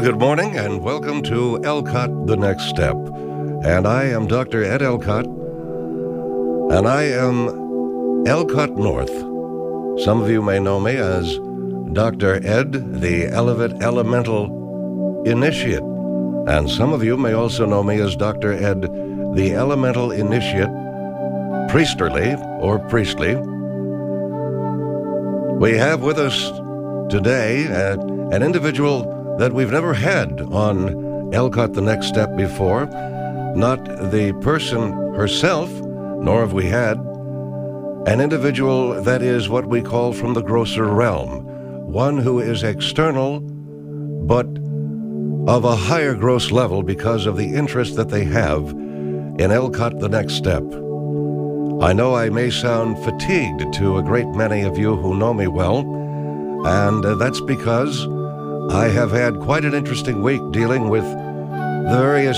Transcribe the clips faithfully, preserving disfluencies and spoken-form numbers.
good morning and welcome to Elcott The Next Step. And I am Doctor Ed Elcott, and I am Elcott North. Some of you may know me as Doctor Ed, the Elevate Elemental Initiate. And some of you may also know me as Doctor Ed, the Elemental Initiate Priesterly or Priestly. We have with us today uh, an individual that we've never had on Elcott The Next Step before. Not the person herself, nor have we had an individual that is what we call from the grosser realm. One who is external, but of a higher gross level because of the interest that they have in Elcott The Next Step. I know I may sound fatigued to a great many of you who know me well, and uh, that's because I have had quite an interesting week dealing with the various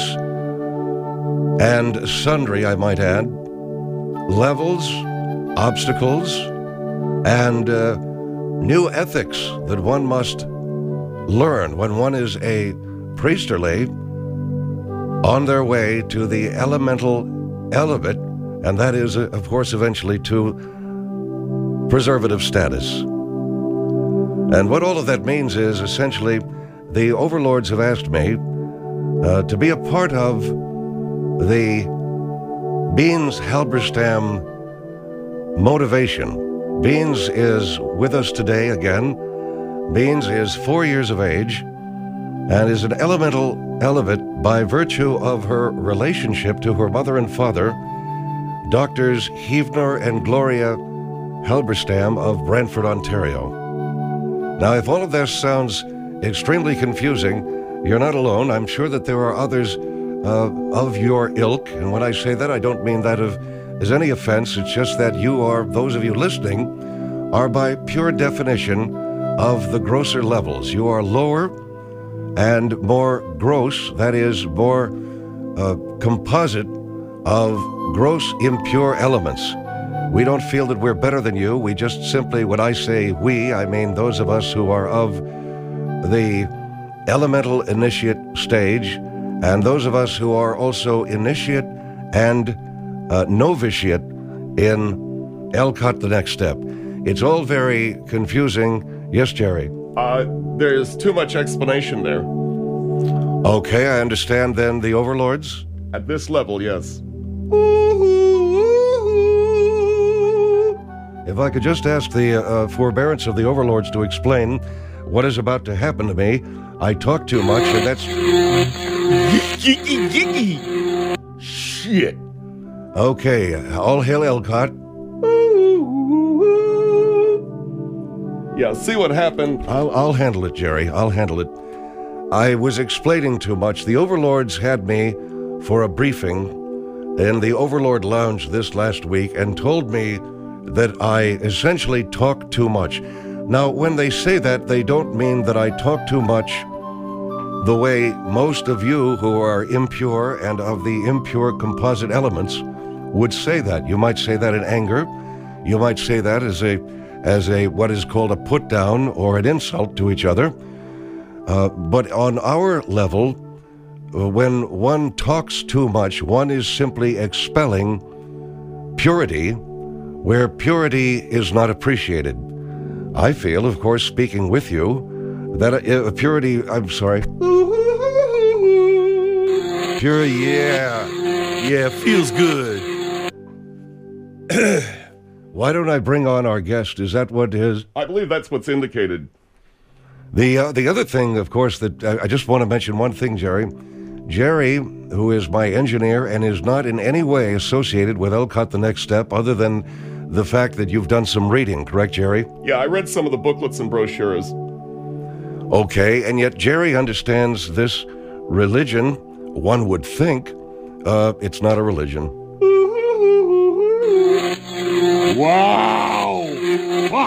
and sundry, I might add, levels, obstacles, and uh, new ethics that one must learn when one is a priesterly on their way to the elemental elevate, and that is, uh, of course, eventually to preservative status. And what all of that means is, essentially, the overlords have asked me uh, to be a part of the Beans Halberstam motivation. Beans is with us today again. Beans is four years of age and is an elemental elevate by virtue of her relationship to her mother and father, Doctors Heavener and Gloria Halberstam of Brantford, Ontario. Now, if all of this sounds extremely confusing, you're not alone. I'm sure that there are others uh, of your ilk, and when I say that, I don't mean that of, as any offense. It's just that you are, those of you listening, are by pure definition of the grosser levels. You are lower and more gross, that is, more uh, composite of gross, impure elements. We don't feel that we're better than you. We just simply, when I say we, I mean those of us who are of the elemental initiate stage, and those of us who are also initiate and uh, novitiate in Elcott The Next Step. It's all very confusing. Yes, Jerry? Uh, there's too much explanation there. Okay, I understand then the overlords? At this level, yes. If I could just ask the uh, forbearance of the overlords to explain what is about to happen to me. I talk too much, and that's... Shit. Okay, all hail Elcott. Yeah, see what happened? I'll, I'll handle it, Jerry. I'll handle it. I was explaining too much. The overlords had me for a briefing in the Overlord Lounge this last week and told me that I essentially talk too much. Now, when they say that, they don't mean that I talk too much the way most of you who are impure and of the impure composite elements would say that. You might say that in anger. You might say that as a, as a what is called a put down or an insult to each other. Uh, but on our level, when one talks too much, one is simply expelling purity where purity is not appreciated. I feel, of course, speaking with you, that uh, purity, I'm sorry. Pure, yeah, yeah, feels good. Why don't I bring on our guest? Is that what it is? I believe that's what's indicated. The, uh, the other thing, of course, that I, I just want to mention one thing, Jerry. Jerry, who is my engineer and is not in any way associated with Elcott The Next Step other than the fact that you've done some reading, correct, Jerry? Yeah, I read some of the booklets and brochures. Okay, and yet Jerry understands this religion. One would think uh, it's not a religion. Wow! Fuck!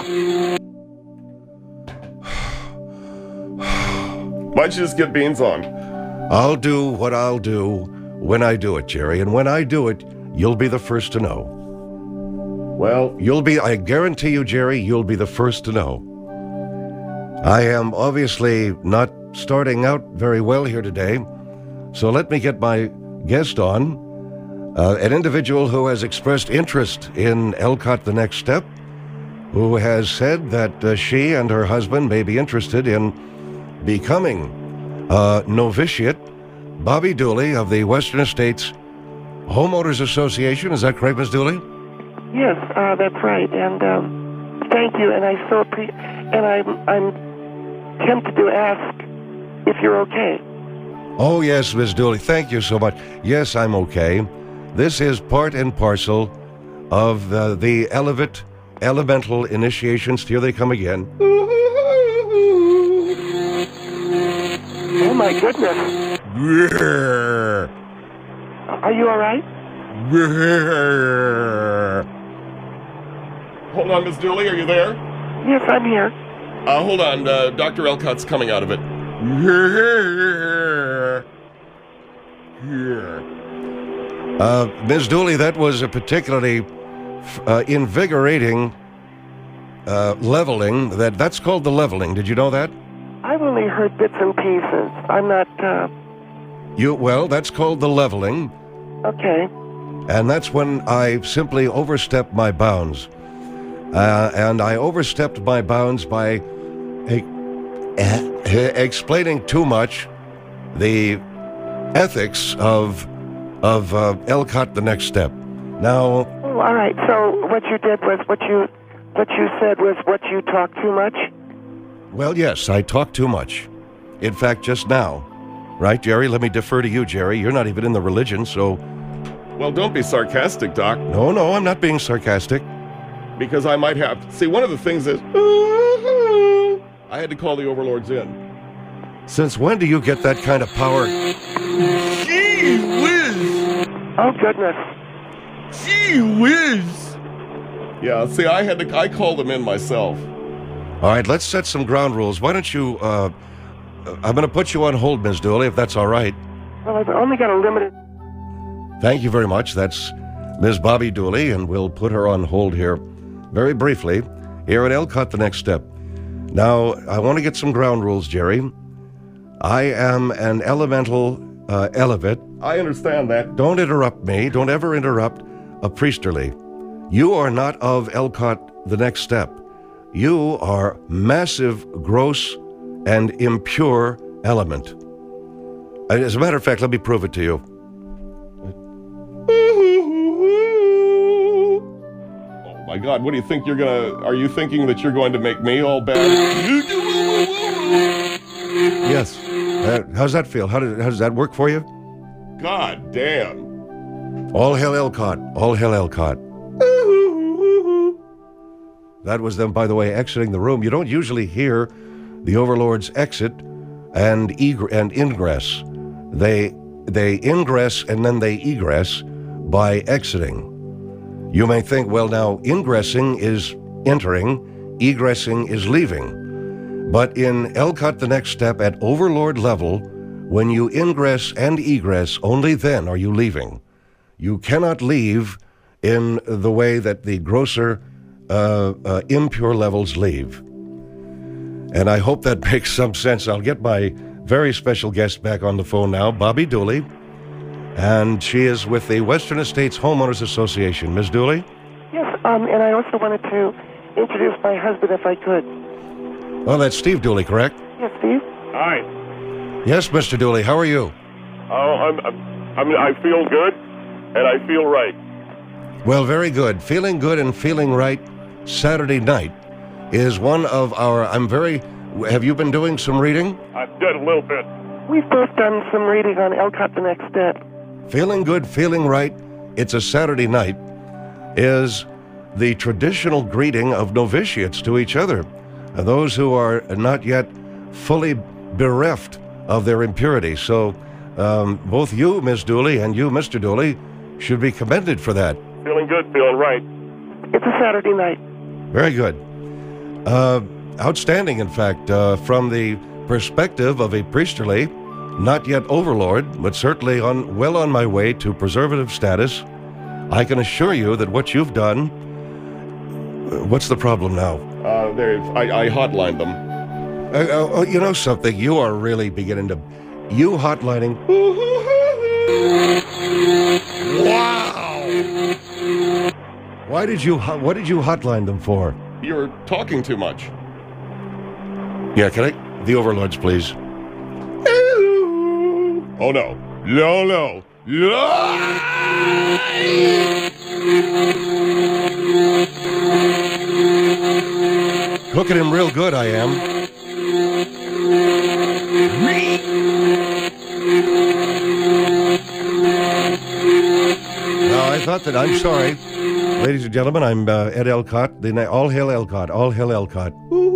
Why don't you just get Beans on? I'll do what I'll do when I do it, Jerry, and when I do it, you'll be the first to know. Well, You'll be, I guarantee you, Jerry, you'll be the first to know. I am obviously not starting out very well here today. So let me get my guest on, uh, an individual who has expressed interest in Elcott the Next Step, who has said that uh, she and her husband may be interested in becoming a novitiate. Bobby Dooley of the Western Estates Homeowners Association. Is that correct, Miz Dooley? Yes, uh, that's right. And um, thank you. And I so appre- and I'm I'm tempted to ask if you're okay. Oh, yes, Miz Dooley. Thank you so much. Yes, I'm okay. This is part and parcel of uh, the Elevate Elemental Initiations. Here they come again. Oh my goodness. Are you all right? Hold on, Miss Dooley, are you there? Yes, I'm here. Uh, hold on, uh, Doctor Elcott's coming out of it. Uh, Miz Dooley, that was a particularly uh, invigorating uh, leveling. That That's called the leveling. Did you know that? I've only heard bits and pieces. I'm not, uh... You, well, that's called the leveling. Okay. And that's when I simply overstepped my bounds. Uh, and I overstepped my bounds by e- e- explaining too much the ethics of of uh, Elcott the Next Step. Now... Oh, all right. So what you did was, what you what you said was what you talked too much? Well, yes, I talk too much. In fact, just now. Right, Jerry? Let me defer to you, Jerry. You're not even in the religion, so... Well, don't be sarcastic, Doc, No, no, I'm not being sarcastic. because I might have... See, one of the things is... I had to call the overlords in. Since when do you get that kind of power? Gee whiz! Oh, goodness. Gee whiz! Yeah, see, I had to... I called them in myself. All right, let's set some ground rules. Why don't you... Uh, I'm going to put you on hold, Miz Dooley, if that's all right. Well, I've only got a limited... Thank you very much. That's Miz Bobby Dooley, and we'll put her on hold here very briefly here at Elcott the Next Step. Now, I want to get some ground rules, Jerry. I am an elemental uh, elevate. I understand that. Don't interrupt me. Don't ever interrupt a priesterly. You are not of Elcott the Next Step. You are massive, gross, and impure element. As a matter of fact, let me prove it to you. Oh my God, what do you think you're gonna... Are you thinking that you're going to make me all bad? Yes. Uh, how's that feel? How, did, how does that work for you? God damn. All hail Elcott. All hail Elcott. That was them, by the way, exiting the room. You don't usually hear the overlords exit and egr- and ingress. They they ingress and then they egress by exiting. You may think, well, now ingressing is entering, egressing is leaving. But in Elcott the Next Step at overlord level, when you ingress and egress, only then are you leaving. You cannot leave in the way that the grosser, uh, uh, impure levels leave. And I hope that makes some sense. I'll get my very special guest back on the phone now, Bobby Dooley. And she is with the Western Estates Homeowners Association. Miz Dooley? Yes, um, and I also wanted to introduce my husband if I could. Well, that's Steve Dooley, correct? Yes, Steve? Hi. Yes, Mister Dooley. How are you? Oh, I'm, I'm, I'm, I feel good, and I feel right. Well, very good. Feeling good and feeling right Saturday night is one of our... I'm very... Have you been doing some reading? I've done a little bit. We've both done some reading on Elcott the Next Step. Feeling good, feeling right, it's a Saturday night, is the traditional greeting of novitiates to each other, those who are not yet fully bereft of their impurity. So um, both you, Miz Dooley, and you, Mister Dooley, should be commended for that. Feeling good, feeling right. It's a Saturday night. Very good. Uh, outstanding, in fact, uh, from the perspective of a priesterly, not yet overlord, but certainly on well on my way to preservative status. I can assure you that what you've done... Uh, what's the problem now? Uh, there, I, I hotlined them. Uh, oh, oh, you know something? You are really beginning to... You hotlining... Wow! Why did you... What did you hotline them for? You're talking too much. Yeah, can I... The overlords, please. Oh, no. No, no. No! Cooking him real good, I am. Now, I thought that... I'm sorry. Ladies and gentlemen, I'm uh, Ed Elcott. The, na- all hail Elcott. All hail Elcott.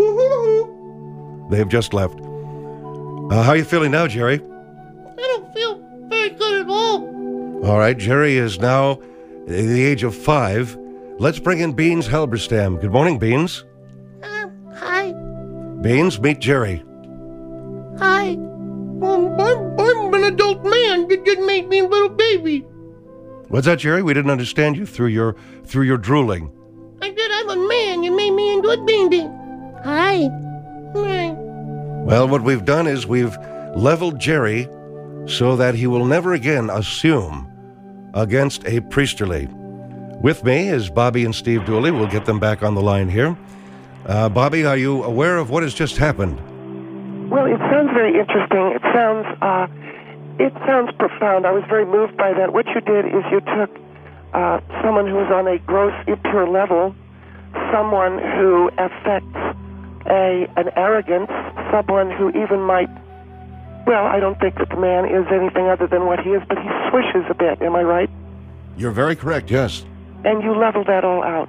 They have just left. Uh, how are you feeling now, Jerry? I don't feel very good at all. All right, Jerry is now at the age of five. Let's bring in Beans Halberstam. Good morning, Beans. Um, hi. Beans, meet Jerry. Hi. Um, I'm, I'm an adult man. You just made me a little baby. What's that, Jerry? We didn't understand you through your through your drooling. I said I'm a man. You made me into a baby. Hi. Hi. Well, what we've done is we've leveled Jerry so that he will never again assume against a priesterly. With me is Bobby and Steve Dooley. We'll get them back on the line here. Uh, Bobby, are you aware of what has just happened? Well, it sounds very interesting. It sounds, uh, it sounds profound. I was very moved by that. What you did is you took uh, someone who is on a gross, impure level, someone who affects a an arrogance, someone who even might, well, I don't think that the man is anything other than what he is, but he swishes a bit. Am I right? You're very correct, yes. And you leveled that all out.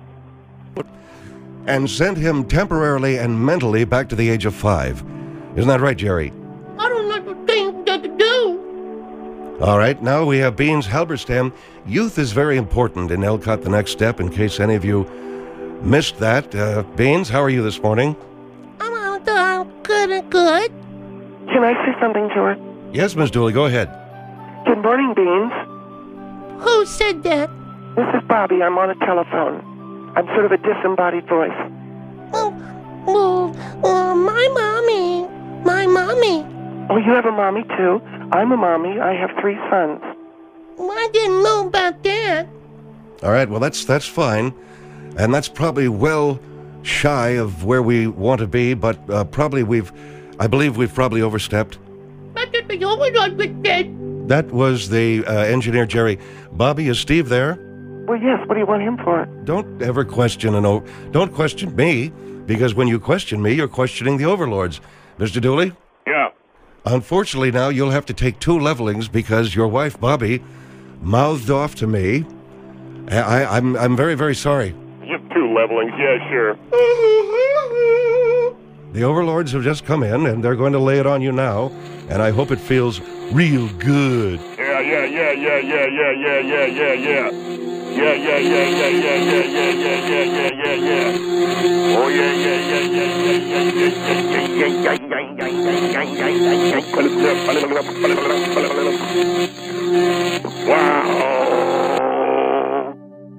And sent him temporarily and mentally back to the age of five. Isn't that right, Jerry? I don't know the things that to do. All right, now we have Beans Halberstam. Youth is very important in Elcott The Next Step, in case any of you missed that. Uh, Beans, how are you this morning? I'm out there. Good and good. Can I say something to her? Yes, Miss Dooley, go ahead. Good morning, Beans. Who said that? This is Bobby. I'm on a telephone. I'm sort of a disembodied voice. Oh, well, well, my mommy. My mommy. Oh, you have a mommy, too? I'm a mommy. I have three sons. I didn't know about that. All right, well, that's that's fine. And that's probably well shy of where we want to be, but uh, probably we've, I believe we've probably overstepped. That's what the overlord was said. That was the uh, engineer, Jerry. Bobby, is Steve there? Well, yes. What do you want him for? Don't ever question an o- Don't question me, because when you question me, you're questioning the overlords. Mister Dooley? Yeah. Unfortunately, now you'll have to take two levelings because your wife, Bobby, mouthed off to me. I, I, I'm, I'm very, very sorry. You have two levelings, yeah, sure. The overlords have just come in, and they're going to lay it on you now, and I hope it feels real good. Yeah, yeah, yeah, yeah, yeah, yeah, yeah, yeah, yeah, yeah. Yeah, yeah, yeah, yeah, yeah, yeah, yeah, yeah, yeah, yeah, yeah, yeah. Oh, yeah, yeah, yeah, yeah, yeah, yeah, yeah, yeah, yeah, yeah, yeah. Wow.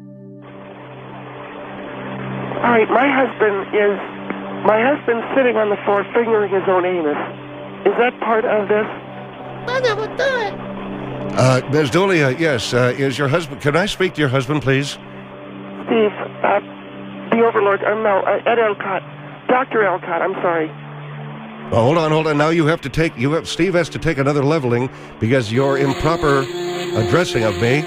All right. My husband is... My husband's sitting on the floor fingering his own anus. Is that part of this? I never thought. Uh, Miz Dooley, uh, yes, uh, is your husband... Can I speak to your husband, please? Steve, uh, the overlord... Uh, no, uh, Ed Elcott. Doctor Elcott, I'm sorry. Oh, hold on, hold on. Now you have to take... You have, Steve has to take another leveling because your improper addressing of me...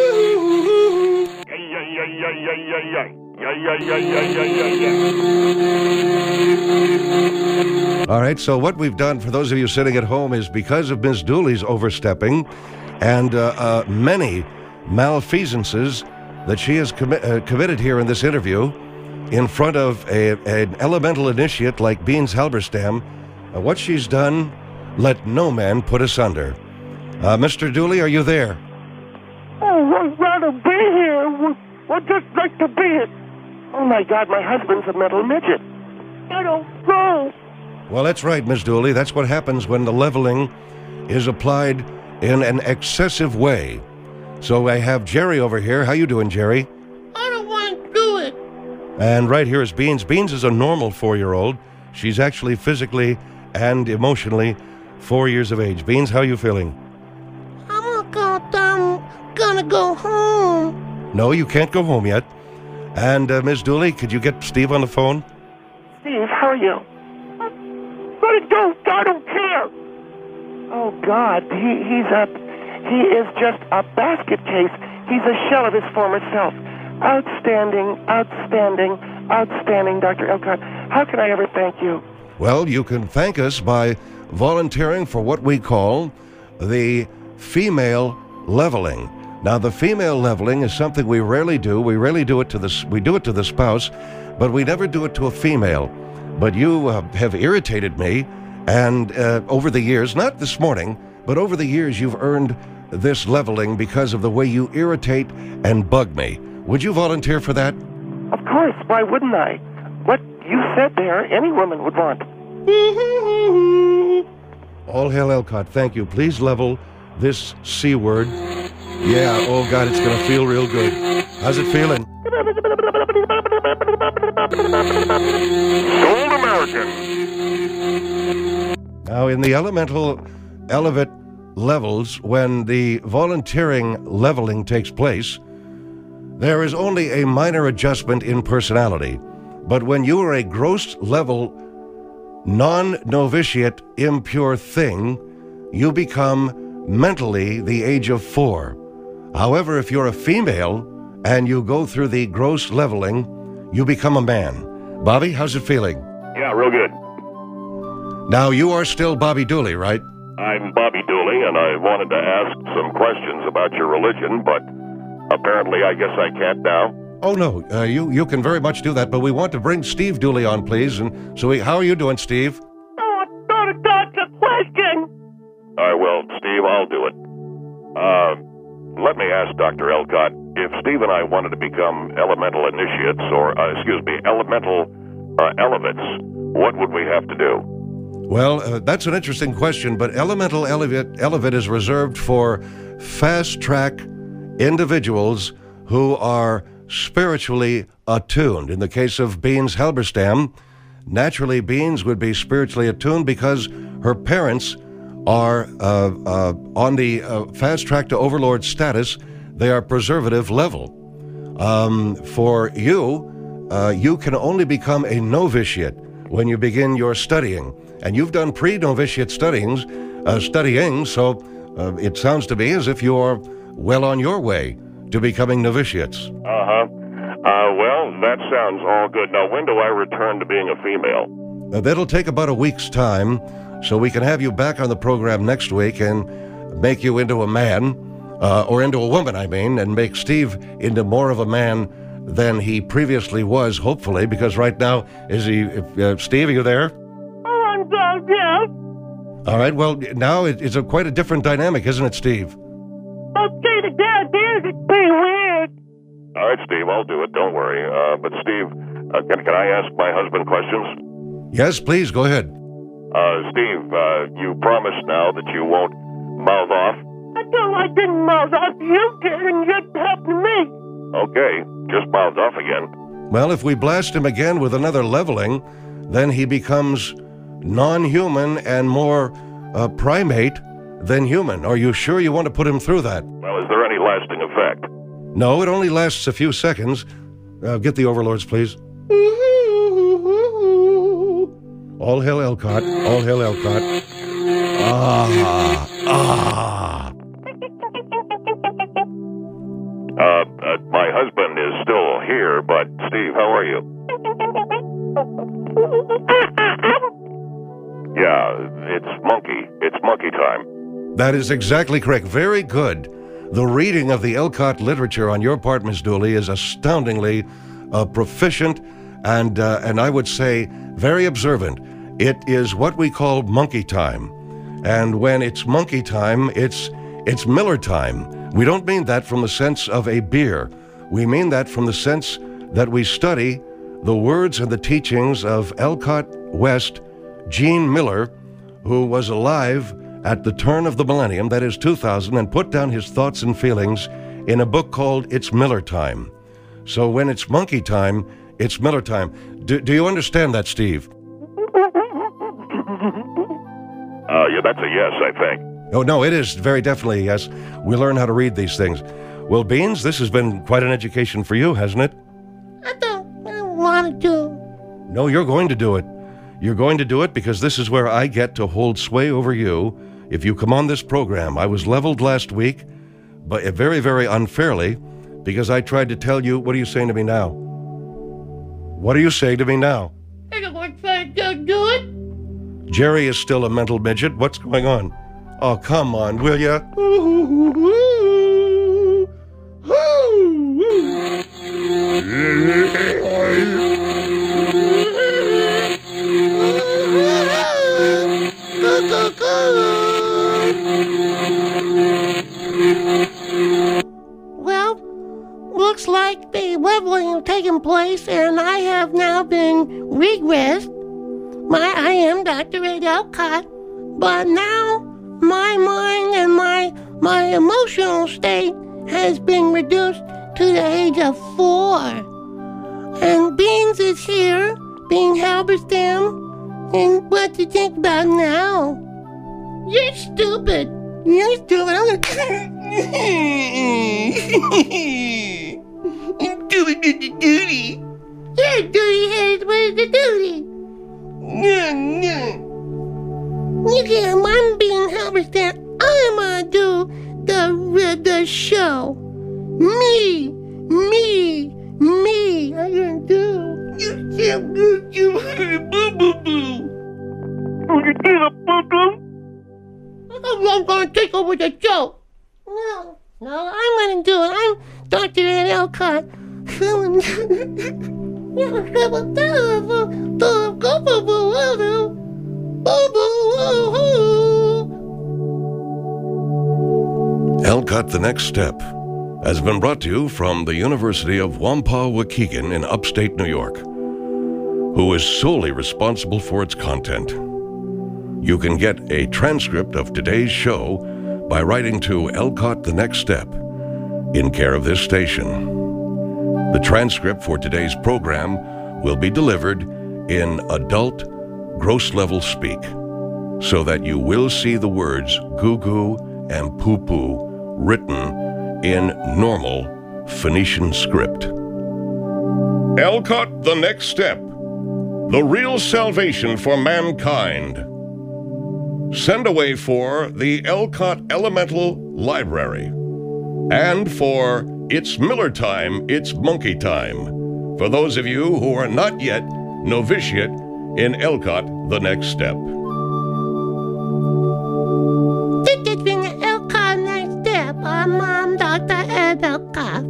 All right, so what we've done, for those of you sitting at home, is because of Miz Dooley's overstepping and uh, uh, many malfeasances that she has commi- uh, committed here in this interview in front of a, an elemental initiate like Beans Halberstam, uh, what she's done, let no man put asunder. Uh, Mister Dooley, are you there? Oh, I'd rather be here. I'd just like to be it. Oh, my God, my husband's a metal midget. I don't know. Well, that's right, Miss Dooley. That's what happens when the leveling is applied in an excessive way. So I have Jerry over here. How you doing, Jerry? I don't want to do it. And right here is Beans. Beans is a normal four-year-old. She's actually physically and emotionally four years of age. Beans, how are you feeling? I'm gonna, I'm gonna go home. No, you can't go home yet. And uh, Miz Dooley, could you get Steve on the phone? Steve, how are you? Let it go. I don't care. Oh, God, he, he's a, he is just a basket case. He's a shell of his former self. Outstanding, outstanding, outstanding, Doctor Elcott. How can I ever thank you? Well, you can thank us by volunteering for what we call the female leveling. Now, the female leveling is something we rarely do. We rarely do it to the, we do it to the spouse, but we never do it to a female. But you uh, have irritated me, and uh, over the years, not this morning, but over the years, you've earned this leveling because of the way you irritate and bug me. Would you volunteer for that? Of course, why wouldn't I? What you said there, any woman would want. All hail Elcott, thank you. Please level this C word. Yeah, oh God, it's gonna feel real good. How's it feeling? Sold American. Now, in the elemental elevate levels, when the volunteering leveling takes place, there is only a minor adjustment in personality. But when you are a gross level, non-novitiate, impure thing, you become mentally the age of four. However, if you're a female and you go through the gross leveling, you become a man. Bobby, how's it feeling? Yeah, real good. Now, you are still Bobby Dooley, right? I'm Bobby Dooley, and I wanted to ask some questions about your religion, but apparently I guess I can't now. Oh, no, uh, you, you can very much do that, but we want to bring Steve Dooley on, please. And so, we, how are you doing, Steve? Oh, I thought it got the question. All right, well, Steve, I'll do it. Uh, let me ask Doctor Elcott, if Steve and I wanted to become elemental initiates, or, uh, excuse me, elemental uh, elevates, what would we have to do? Well, uh, that's an interesting question, but elemental elevate, elevate is reserved for fast-track individuals who are spiritually attuned. In the case of Beans Halberstam, naturally Beans would be spiritually attuned because her parents are uh, uh, on the uh, fast track to overlord status. They are preservative level. Um, for you, uh, you can only become a novitiate when you begin your studying. And you've done pre-novitiate studyings, uh, studying, so uh, it sounds to me as if you are well on your way to becoming novitiates. Uh-huh. Uh, well, that sounds all good. Now, when do I return to being a female? Uh, that'll take about a week's time, so we can have you back on the program next week and make you into a man, uh, or into a woman, I mean, and make Steve into more of a man than he previously was, hopefully, because right now, is he, uh, Steve, are you there? Oh, I'm down, yeah. All right, well, now it, it's a quite a different dynamic, isn't it, Steve? Okay, the dad is it's pretty weird. All right, Steve, I'll do it. Don't worry. Uh, but Steve, uh, can, can I ask my husband questions? Yes, please, go ahead. Uh, Steve, uh, you promised now that you won't mouth off? I know I didn't mouth off. You did, and it happened to me. Okay, just mouthed off again. Well, if we blast him again with another leveling, then he becomes non-human and more uh, primate than human. Are you sure you want to put him through that? Well, is there any lasting effect? No, it only lasts a few seconds. Uh, get the overlords, please. All hail Elcott. All hail Elcott. Ah, ah. Uh, uh, my husband is still here, but Steve, how are you? Yeah, it's monkey. It's monkey time. That is exactly correct. Very good. The reading of the Elcott literature on your part, Miss Dooley, is astoundingly uh, proficient and, uh, and I would say very observant. It is what we call monkey time. And when it's monkey time, it's, it's Miller time. We don't mean that from the sense of a beer. We mean that from the sense that we study the words and the teachings of Elcott West Gene Miller, who was alive at the turn of the millennium, that is two thousand, and put down his thoughts and feelings in a book called It's Miller Time. So when it's monkey time, it's Miller time. Do, do you understand that, Steve? Uh, yeah, that's a yes, I think. Oh, no, it is very definitely a yes. We learn how to read these things. Well, Beans, this has been quite an education for you, hasn't it? I don't, I don't want to. No, you're going to do it. You're going to do it because this is where I get to hold sway over you if you come on this program. I was leveled last week, but very, very unfairly, because I tried to tell you. What are you saying to me now? What are you saying to me now? I don't want to try to do it. Jerry is still a mental midget. What's going on? Oh, come on, will ya? Well, looks like the leveling has taken place, and I have now been regressed. My, I am Doctor Ed Elcott, but now my mind and my my emotional state has been reduced to the age of four. And Beans is here, being Halberstam, and what do you think about now? You're stupid. You're stupid. I'm gonna... I'm doing the duty. You're duty-headed with the duty. No, no. You can't, I'm being Halberstam. I'm gonna do the, the show. Me, me, me. I'm gonna do. You can't do you boo boo boo. You do a boo boo? I'm gonna take over the show. No, no, I'm gonna do it. I'm Doctor Ed Elcott. Elcott, the Next Step has been brought to you from the University of Wampawwakegan in upstate New York, who is solely responsible for its content. You can get a transcript of today's show by writing to Elcott, the Next Step, in care of this station. The transcript for today's program will be delivered in adult, gross-level speak, so that you will see the words goo-goo and poo-poo written in normal Phoenician script. Elcott, the Next Step, the real salvation for mankind. Send away for the Elcott Elemental Library and for It's Miller Time, It's Monkey Time, for those of you who are not yet novitiate in Elcott, the Next Step. This has been the Elcott Next Step. I'm um, Doctor Ed Elcott.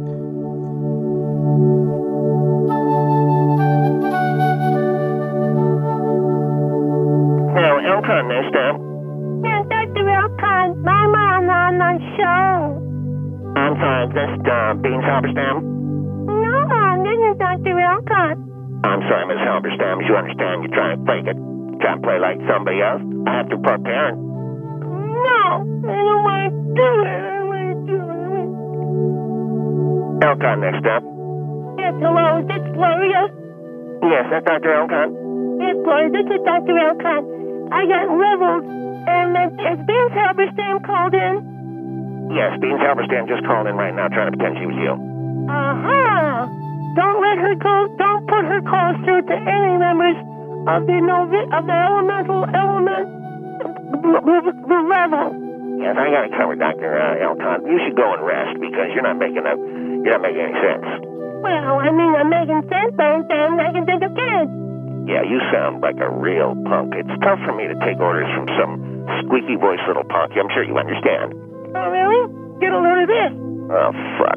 Hello, Elcott Next Step. Yeah, Doctor Elcott. I'm on, on the show. I'm sorry, is this uh, Beans Halberstam? No, this is Doctor Elcott. I'm sorry, Miss Halberstam. As you understand, you're trying to fake it. Trying to play like somebody else. I have to report parent. No, I don't want to do it. I don't want to do it. Elcott Next Step. Yes, hello, is this Gloria? Yes, that's Doctor Elcott. Yes, Gloria, this is Doctor Elcott. I got leveled, and uh, has Beans Halberstam called in? Yes, Beans Halberstam just called in right now trying to pretend she was you. Uh-huh. Don't let her go, don't put her calls through to any members of the novi- of the elemental element the level. Yes, I got it covered, Doctor Uh, Elcott. You should go and rest because you're not making a, you're not making any sense. Well, I mean, I'm making sense, but I'm I can think of kids. Yeah, you sound like a real punk. It's tough for me to take orders from some squeaky voiced little punk. I'm sure you understand. Oh, really? Get a load of this. Oh, fuck.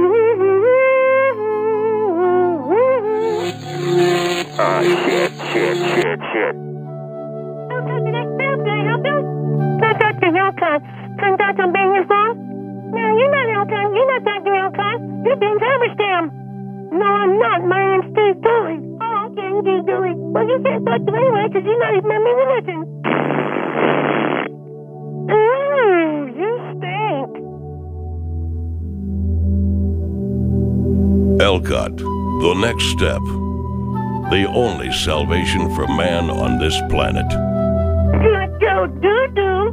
Oh, shit, shit, shit, shit. Elcott, the Next Step, can I help you? That's Doctor Elcott. Turn Doctor being your phone? No, you're not Elcott. You're not Doctor Elcott. You're Beans Halberstam. No, I'm not. My name's Steve Dooley. Oh, okay, Steve Dooley. Well, you can't talk to me anyway because you're not even in my religion. Ooh, you stink. Elcott, the Next Step, the only salvation for man on this planet. Let go. no doo-doo.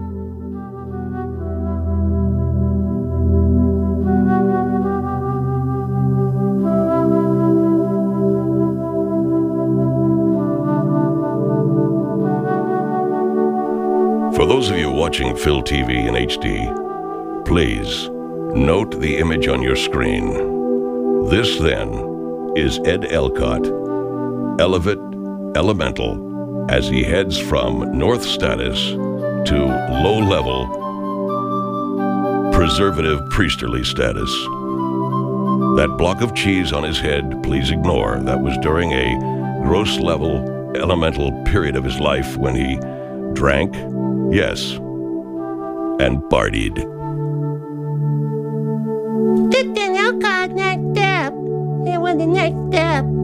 For those of you watching Phil T V in H D, please note the image on your screen. This, then, is Ed Elcott, Elevate Elemental, as he heads from North Status to low-level preservative priesterly status. That block of cheese on his head, please ignore. That was during a gross-level elemental period of his life when he drank, yes, and partied. Just an alcohol next step. It was the next step.